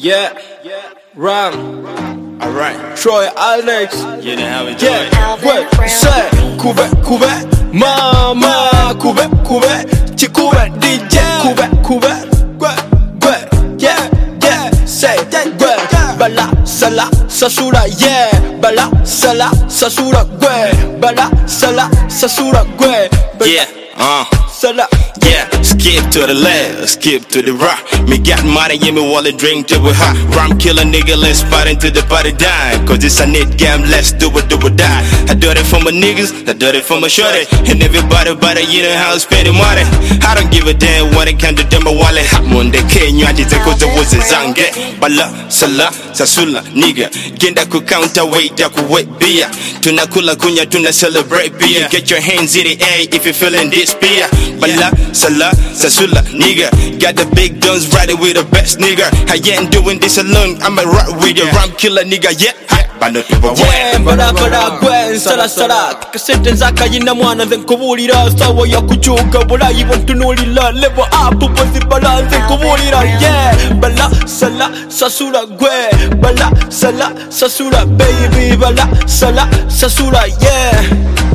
Yeah, Ram. Alright, Troy Alex. you know how we do it. Wait, say, Kube, Mama, Kube, Chikube, DJ, Kube, yeah, say, Bala, Sala, Sasura, yeah, Bala, Sala, Sasura, Bala, Sala, Sasura, Yeah, Sala. yeah, skip to the left, skip to the right. Me got money, yeah, me wallet drink till we hot. Ram killer nigga, let's spot into the party dime. Cause it's a net game, let's do it, die. I do it for my niggas, I do it for my shorty. And everybody, you know how I spend the money. I don't give a damn when it comes to them, my wallet. Hot Monday, Kenya, I just cause it was a zange. Bala, Sala, Sasula, nigga. Genda ku counterweight, ya ku wet beer. Tunakula kunya, tuna celebrate beer. Get your hands in the air if you're feeling this beer. Bala, Sala, Sasula, nigga. Got the big guns riding with the best nigga. I ain't doing this alone, I'm a rock with a ram killer nigga, yeah. Yeah, bada gwen sala kasete nzaka yina mwana nze nkubulira sawa ya kuchuka bulayi bontunulira level up bozi balance nkubulira yeah bala sala sasula gwe bala sala sasula baby bala sala sasula yeah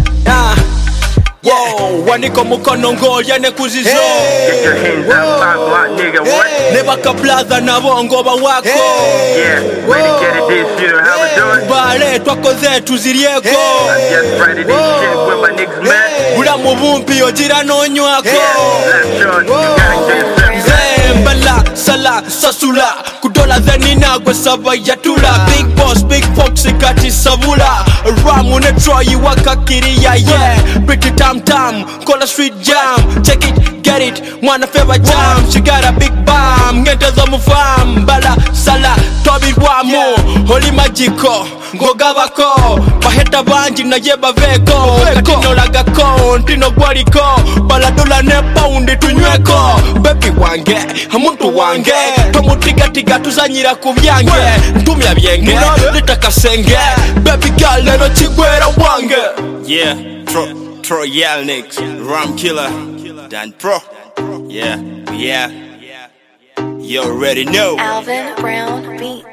Whoa, waniko mukono ngoya ne kuzizo. Get your hands up, pop, nigga, what? Nebaka blaza na bongo ba wako. Yeah, ready get it this, you know how we do it. Bale twako zetu zirieko. I'm just ready this shit with my niggas, man. Ula mubumpi ojira nonywako. Left short, you gotta get yourself. Bala, sala, sasula kudola zenina kwe saba yatula Big boss, big fox kati sabula Ramu ne Troy wakakiria yeah Pretty tam, kola street jam Check it, get it, mwana favor jam She got a big bam, ngente za mufam Bala, sala, tobi wamo Holy magiko, ngogabako Baheta banji na yeba veko Katino lagako, ntino gwaliko Bala dola ne poundi tunyweko Baby wange, hamuntu wange Tomutiga tuzanyira kubyange Ntumya byenge, litaka senge Baby girl lero chigwera wange Yeah, Troy Alex, Ram Killer, Dan Pro. Yeah. You already know. Alvin Brown Beat.